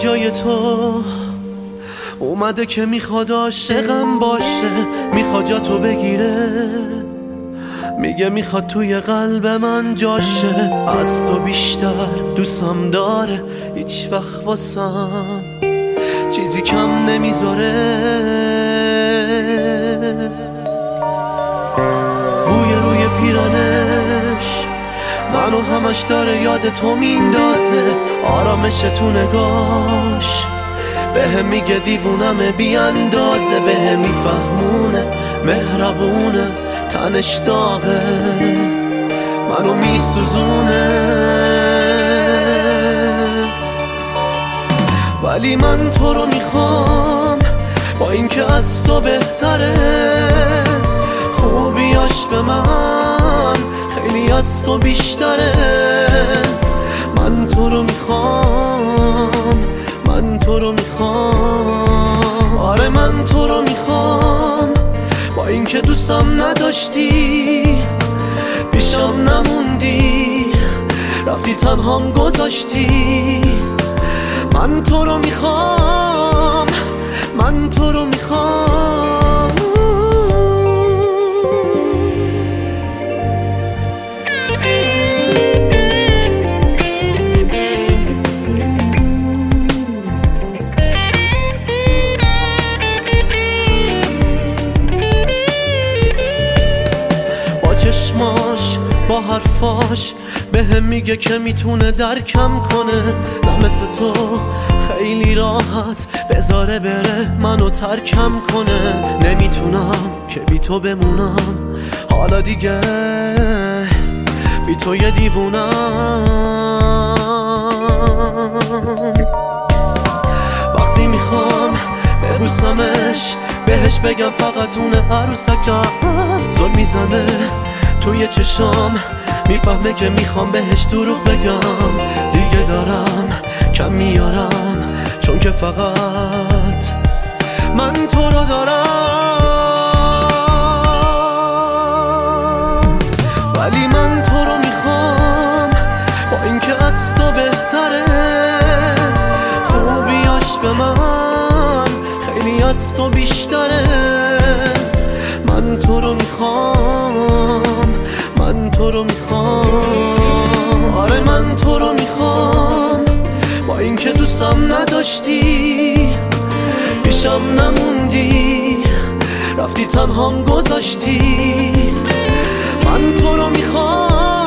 جای تو اومده که میخواد عاشقم باشه، میخواد جا تو بگیره، میگه میخواد توی قلب من جاشه. از تو بیشتر دوستم داره، هیچ وقت واسم چیزی کم نمیذاره. بوی روی پیرانش منو همش داره یاد تو میندازه، آرامش تو نگاش بهم میگه دیوونم بی اندازه، بهم میفهمونه مهربونه، تنش داغه منو میسوزونه. ولی من تو رو میخوام، با اینکه از تو بهتره، خوبیاش به من خیلی از تو بیشتره. من تو رو میخوام، من تو رو میخوام، آره من تو رو میخوام. با اینکه دوستم نداشتی، پیشم نموندی، رفتی تنهام گذاشتی. من تو رو میخوام، من تو رو میخوام. با چشماش با حرفاش بهم میگه که میتونه درکم کنه، نه مثل تو خیلی راحت بذاره بره منو ترکم کنه. نمیتونم که بی تو بمونم، حالا دیگه بی تو یه دیوونم. وقتی میخوام ببوسمش، بهش بگم فقط اونه عروسکم، زل میزنه توی چشام، میفهمه که میخوام بهش دروغ بگم. دیگه دارم کم میارم، چون که فقط من تو رو دارم. ولی من تو رو میخوام، با اینکه از تو بهتره، خوبیاش به من خیلی از تو بیشتره. من تو رو میخوام، من تو رو میخوام، آره من تو رو میخوام. با اینکه دوستم نداشتی، پیشم نموندی، رفتی تنهام گذاشتی. من تو رو میخوام.